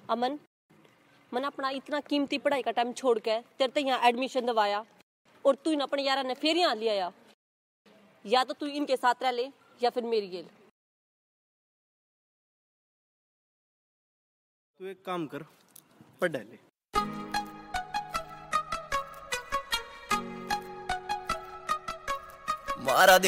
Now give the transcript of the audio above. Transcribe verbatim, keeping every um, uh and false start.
अमन, मैंने अपना इतना कीमती पढ़ाई का टाइम छोड़ के तेरे ते यहाँ एडमिशन दवाया और तू इन अपने यारा ने फिर यहाँ ले आया। या तो तू इनके साथ रह ले या फिर मेरी गेल। तू एक काम कर, पढ़ ले। मारा दे